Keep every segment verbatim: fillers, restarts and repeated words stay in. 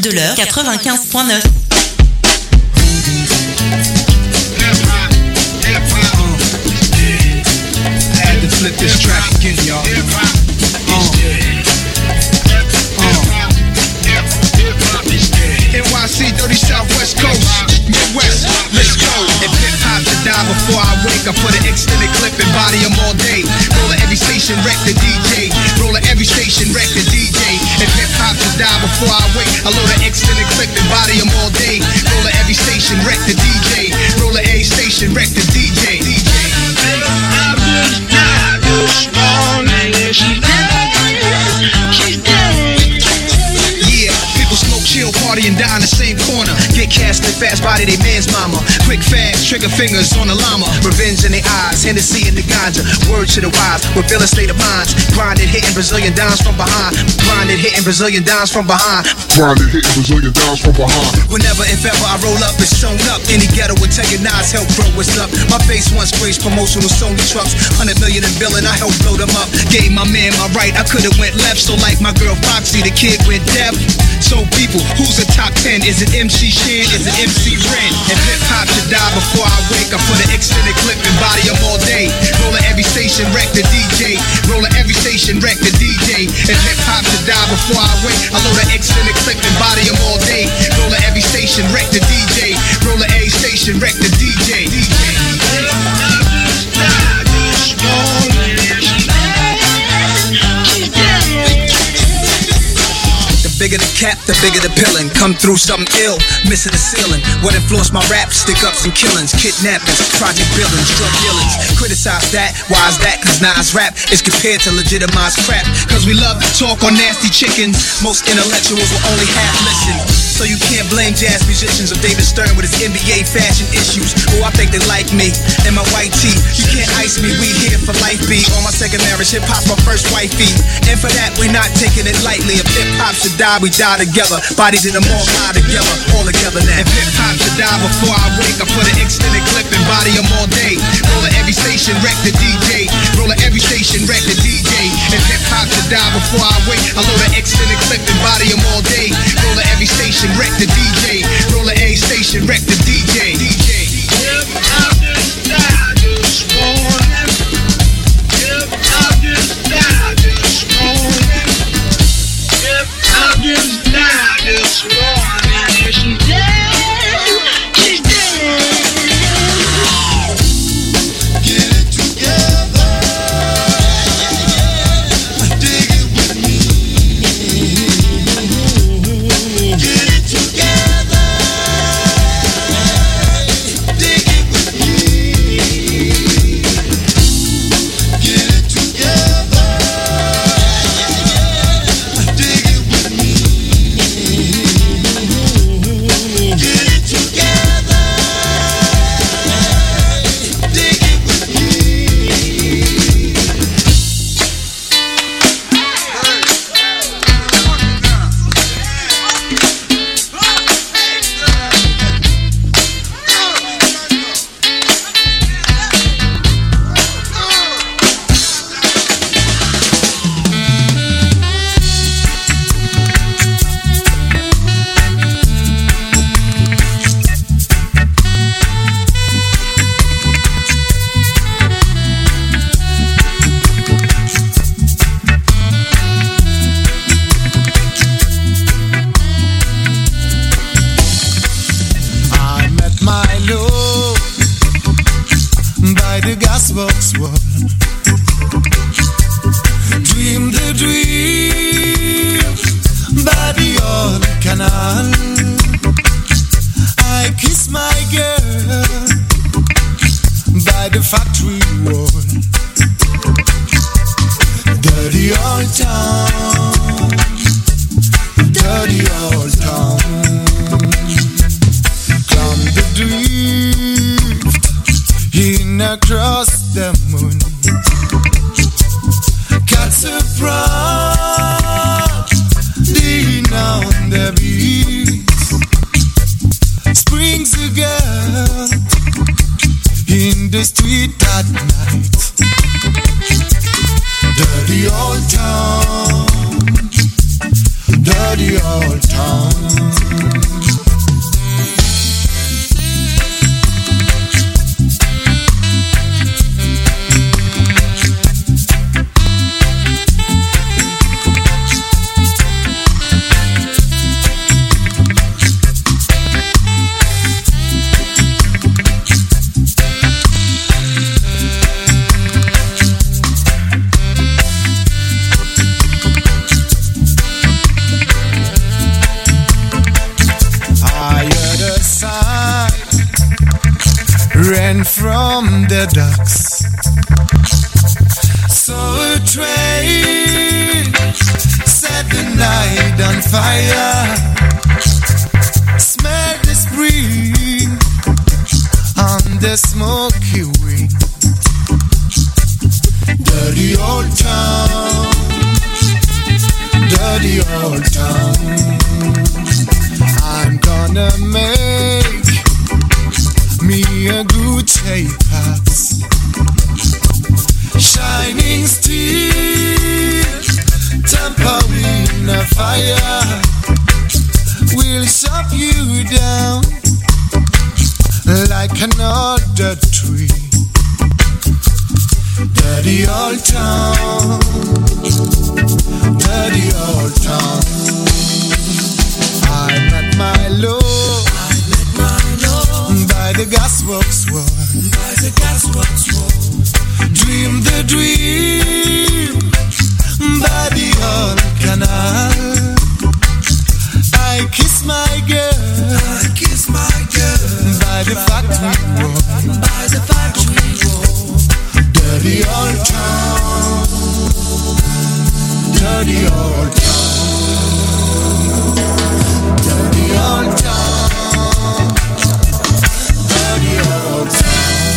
de l'heure, quatre-vingt-quinze virgule neuf. Flip this track again, y'all. Uh, uh. N Y C, dirty Southwest Coast, Midwest, let's go. If hip hop to die before I wake, I put an extended clip and body them all day. Roller every station, wreck the D J. Roller every station, wreck the D J. If hip hop to die before I wake, I load an extended clip and body them all day. Roller every station, wreck the D J. Roller every station, wreck the D J. D J. I just died this morning, yeah, she's dead, she's dead. Yeah, people smoke, chill, party, and die in the same corner. Get casted, fast body, they man's mama. Quick, fast, trigger fingers on the llama. Revenge in their eyes, Hennessy in the ganja. Word to the wise, reveal a state of minds. Grinded, hitting Brazilian dimes from behind. Grinded, hitting Brazilian dimes from behind. Grinded, hitting Brazilian dimes from behind. Whenever, if ever I roll up, it's shown up. Any ghetto with Teganize, help grow what's up. My face once graced promotional Sony trucks. Hundred million in billing, I helped blow them up. Gave my man my right, I could've went left. So like my girl Foxy, the kid went deaf. So people, who's a top ten? Is it M C Shan? Is it M C Ren? If hip hop should die before I wake, I put an extended clip and body them all day. Roller every station, wreck the D J. Roller every station, wreck the D J. If hip hop should die before I wake, I load an extended clip and body them all day. Roller every station, wreck the D J. Roller every station, wreck the D J. D J. Bigger the cap, the bigger the pillin'. Come through something ill, missing the ceiling. What influenced my rap? Stick ups and killings, kidnappings, project buildings, drug dealings. Criticize that, why is that? Cause Nas rap is compared to legitimized crap. Cause we love to talk on nasty chickens. Most intellectuals will only half listen. So you can't blame jazz musicians or David Stern with his N B A fashion issues. Oh, I think they like me and my white tee. You can't ice me, we here for life be. On my second marriage, hip hop's my first wifey. And for that, we're not taking it lightly. If hip hop should die, we die together. Bodies in the morgue lie together, all together now. If hip hop should die before I wake, I put an extended clip and body them all day. Roller every station, wreck the D J. Roller every station, wreck the D J. If hip hop should die before I wake, I load an extended clip and body them all day. Roller every station, wreck the D J. Roller A station, wreck the D J. D J. Hip hop just died this morning. Hip hop just died this morning. Hip hop just died this morning. Yeah, she's dead, she's dead. Get it together. Dig it with me. Get it together. Dig it with me. Get it together. Dig it with me. wine from the docks. Saw a train, set the night on fire. Smell the spring on the smoky wind. Dirty old town, dirty old town. I'm gonna make me a good shape house. Shining steel, tampering a fire will chop you down like another tree. Dirty old town, dirty old town. I'm at my low, I'm at my low, by the gasworks wall, by the gasworks wall. Dream the dream by the old canal. I kiss my girl, I kiss my girl by the factory wall, by the factory wall. Dirty old town, dirty old town, dirty old town, dirty old town.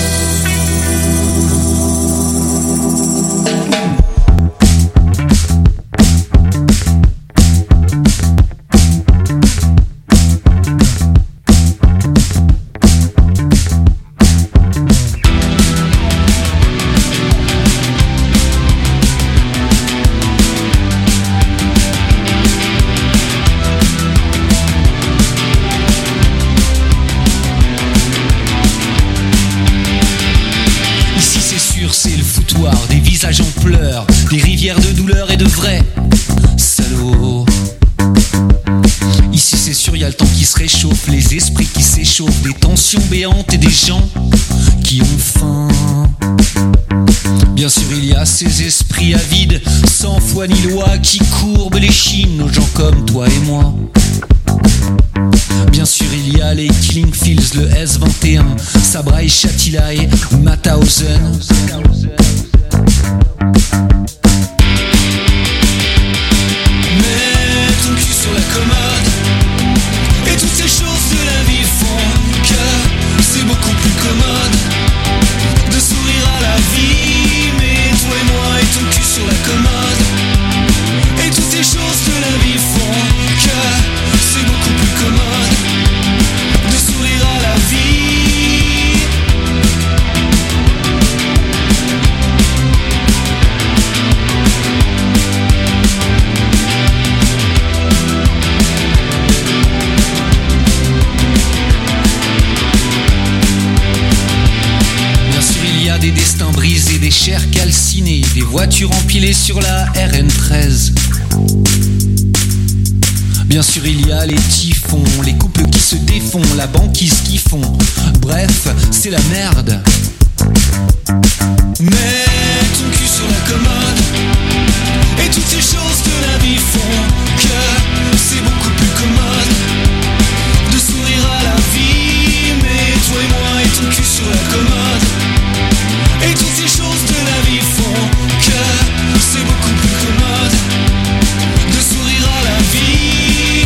En pleurs, des rivières de douleur et de vrais salauds. Ici c'est sûr, y a le temps qui se réchauffe, les esprits qui s'échauffent, des tensions béantes et des gens qui ont faim. Bien sûr il y a ces esprits avides, sans foi ni loi, qui courbent les chines aux gens comme toi et moi. Bien sûr il y a les Killing Fields, le S vingt et un, Sabra et Shatila et Mauthausen. Mets ton cul sur la commode, et toutes ces choses de la vie font que c'est beaucoup plus commode de sourire à la vie. Mais toi et moi et ton cul sur la commode, et toutes ces choses de la vie font que c'est beaucoup plus commode de sourire à la vie. Des destins brisés, des chairs calcinées, des voitures empilées sur la R N treize. Bien sûr il y a les typhons, les couples qui se défont, la banquise qui fond. Bref, c'est la merde. Mets ton cul sur la commode, et toutes ces choses de la vie font que c'est beaucoup plus commode de sourire à la vie. Mais toi et moi et ton cul sur la commode, et toutes ces choses de la vie font que c'est beaucoup plus commode de sourire à la vie.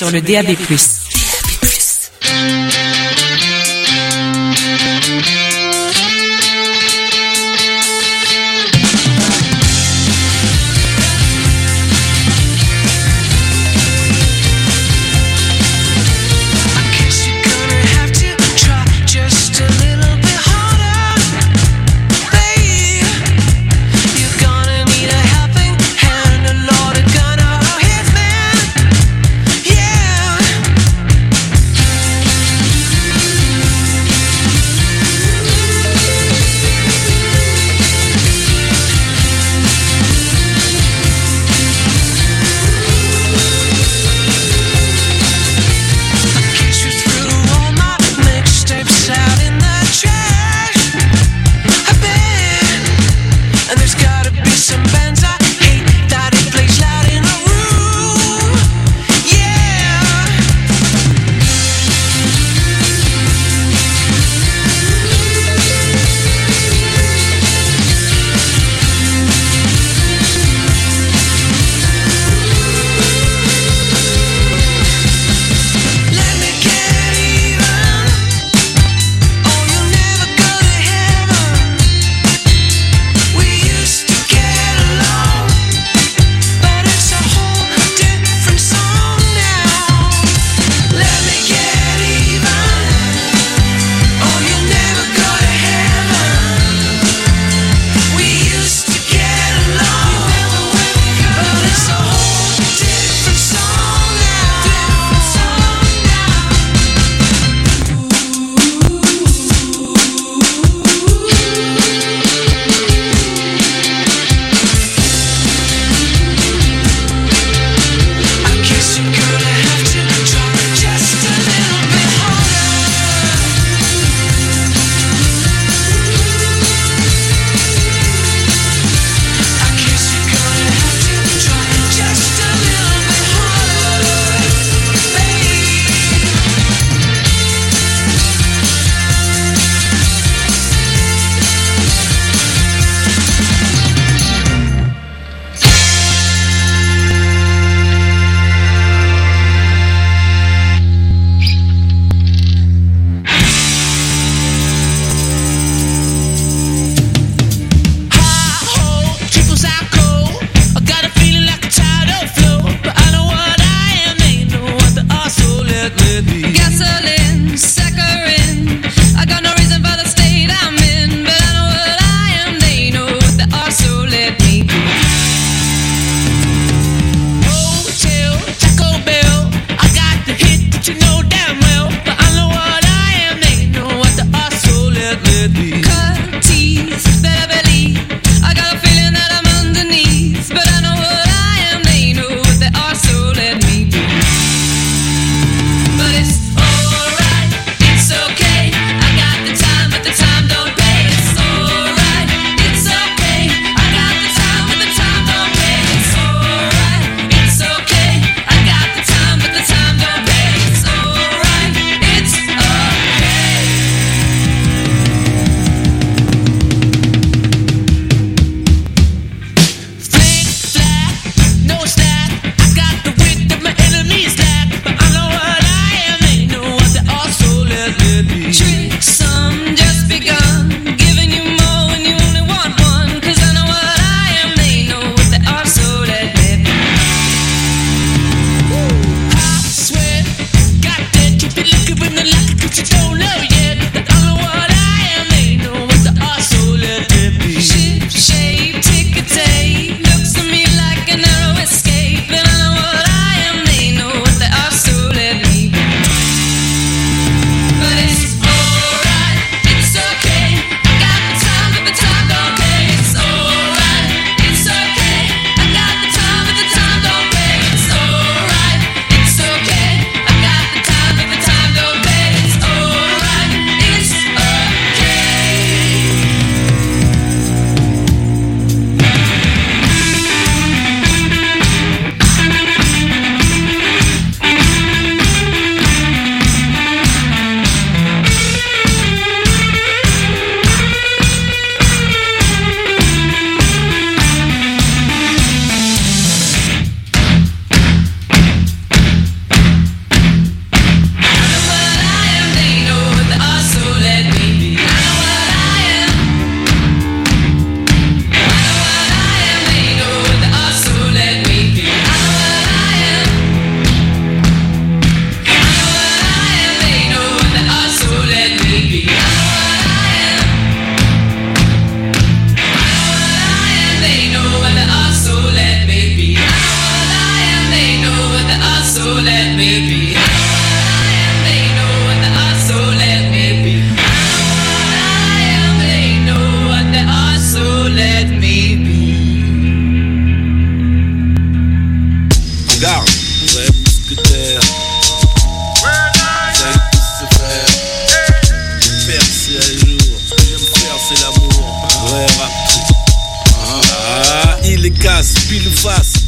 sur le D A B plus.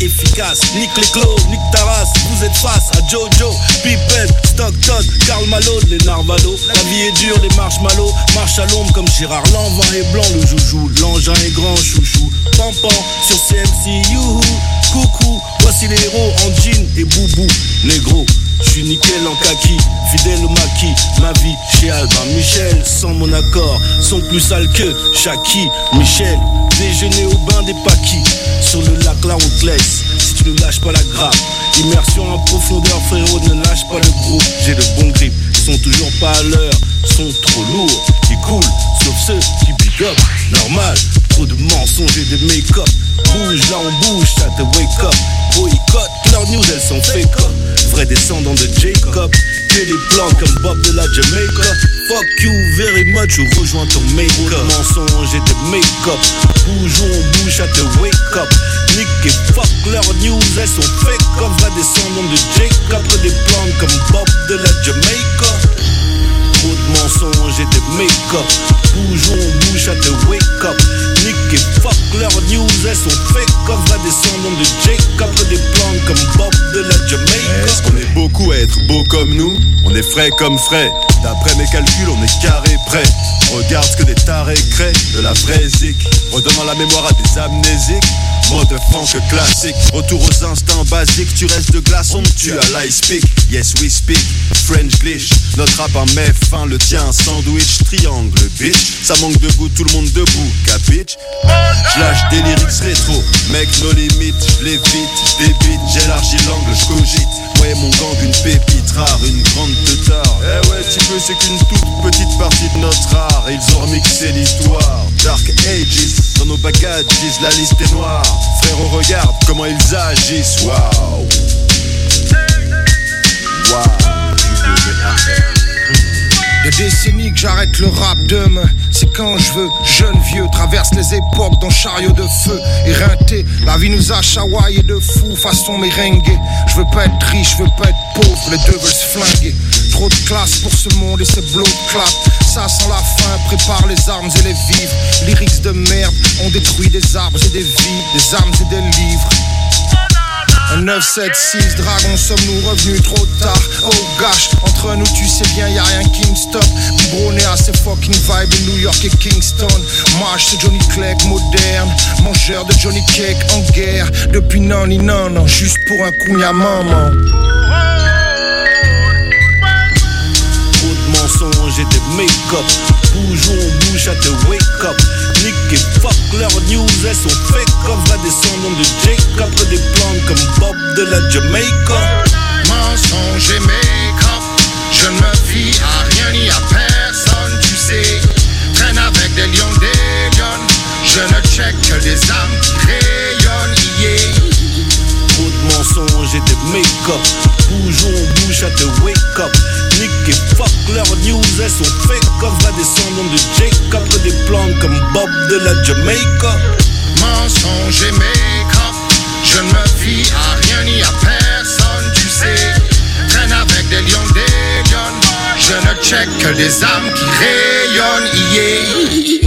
efficace. Nique les clos, nique ta race, vous êtes face à Jojo, Pippen, Stockton, Karl Malone, les Narvalo. La vie est dure, les marshmallows, marche à l'ombre comme Gérard Lanvin et Blanc le joujou. L'engin est grand, chouchou, pampan sur C M C, youhou. Coucou, voici les héros en jean et boubou, négro. J'suis nickel en kaki, fidèle au maquis. Ma vie chez Albin Michel, sans mon accord, sont plus sales que Jackie. Michel, déjeuner au bain des paquis. Sur le lac là on te laisse, si tu ne lâches pas la grappe. Immersion en profondeur frérot, ne lâche pas le groupe. J'ai le bon grip, ils sont toujours pas à l'heure. Sont trop lourds, ils coulent, sauf ceux qui big up. Normal, trop de mensonges et de make-up. Bouge là on bouge, ça te wake up. Boycott, leurs news elles sont fake up. Vrai descendant de Jacob, que des plans comme Bob de la Jamaica. Fuck you very much ou rejoins ton make-up. Mensonges et de make-up. Bouge où on bouge, ça te wake up. Nick et fuck leurs news elles sont fake comme vrai descendant de Jacob. Que des plans comme Bob de la Jamaica. Trop de mensonges et de make-up. Bouge où on bouge, ça te wake up. Nick et fuck leurs news elles sont fake comme vrai descendant de Jacob. Que des plans comme Bob de la Jamaica. Est-ce qu'on est beaucoup à être beau comme nous? On est frais comme frais. D'après mes calculs, on est carré prêt. Regarde ce que des tarés créent, de la vraie zik. Redonnant la mémoire à des amnésiques. Mot de funk classique. Retour aux instincts basiques. Tu restes de glace, on te tue à l'ice speak. Yes we speak, French glitch. Notre rap en met fin, le tien sandwich. Triangle bitch, ça manque de goût, tout le monde debout, capitch. J'lâche des lyrics rétro, mec no limite, j'lévite, j'débite, j'élargis l'angle, j'cogite. Ouais mon gang, une pépite rare, une grande teutard. Eh ouais petit peu, c'est qu'une toute petite partie de notre art. Ils ont remixé l'histoire, Dark Ages. Dans nos bagages, la liste est noire. Frérot regarde comment ils agissent, waouh. Waouh. Des décennies que j'arrête le rap demain. C'est quand je veux, jeune vieux, traverse les époques dans chariot de feu. Éreinté, la vie nous a chawaillé de fou façon merengue. Je veux pas être riche, je veux pas être pauvre, les deux veulent se flinguer. Trop de classe pour ce monde et ses blocs clap. Ça sent la faim, prépare les armes et les vivres. Lyrics de merde, on détruit des arbres et des vies, des armes et des livres. Un neuf sept six, dragon, sommes-nous revenus trop tard? Oh gosh, entre nous tu sais bien y'a rien qui me stoppe. Biberonné à ces fucking vibes New York et Kingston. Marche c'est Johnny Clegg moderne, mangeur de Johnny Cake en guerre. Depuis non ni non non, juste pour un coup y'a maman. Trop de mensonges et de make-up. Bouge où on bouge, ça te wake up. Nick et fuck leurs news, elles sont fake comme vrai descendant de Jacob. Que des plans comme Bob de la Jamaica. Mensonge et make-up, je ne me fie à rien ni à personne, tu sais. Traîne avec des lions, des lions. Je ne check que des âmes qui rayonnent, yeah. Trop de mensonges et de make-up. Bouge où on bouge, ça te wake up. Nick et fuck leurs news, elles sont fake comme vrai descendant de Jacob. Que des plans comme Bob de la Jamaica. Mensonge et make-up, je ne me fie à rien ni à personne, tu sais. Traîne avec des lions, des lions. Je ne check que des âmes qui rayonnent, yeah.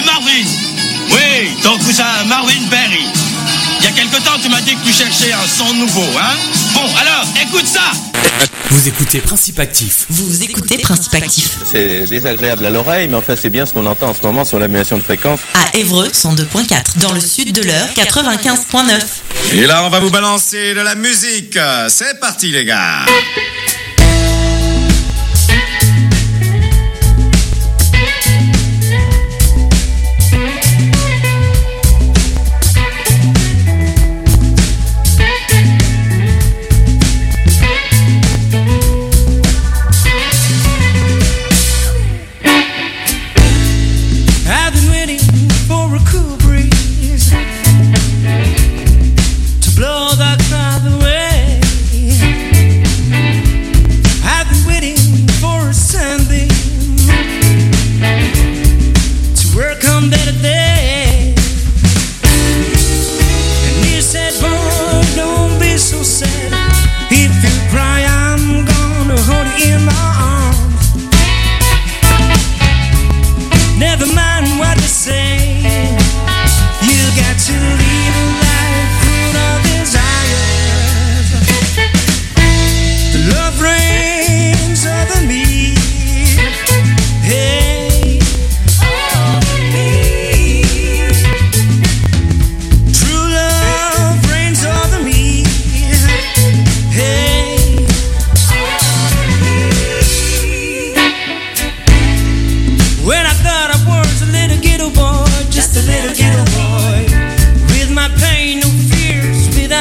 Et Marvin. Oui, ton cousin Marvin Berry. Il y a quelque temps, tu m'as dit que tu cherchais un son nouveau, hein? Bon, alors, écoute ça! Vous écoutez Principe Actif. Vous écoutez Principe Actif. C'est désagréable à l'oreille, mais enfin, c'est bien ce qu'on entend en ce moment sur l'annulation de fréquence. À Évreux, cent deux virgule quatre. Dans le sud de l'Eure, quatre-vingt-quinze virgule neuf. Et là, on va vous balancer de la musique. C'est parti, les gars.